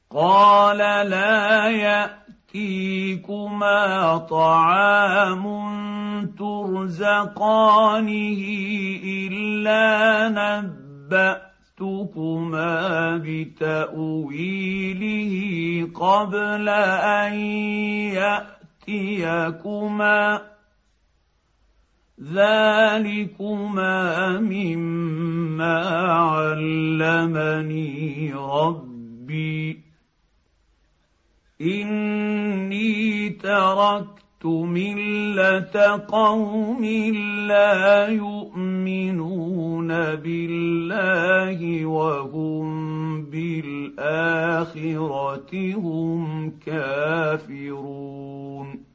قال لا ياتيكما طعام ترزقانه الا نباتكما بتاويله قبل ان ياتيكما ذلكما مما علمني ربي إني تركت ملة قوم لا يؤمنون بالله وهم بالآخرة هم كافرون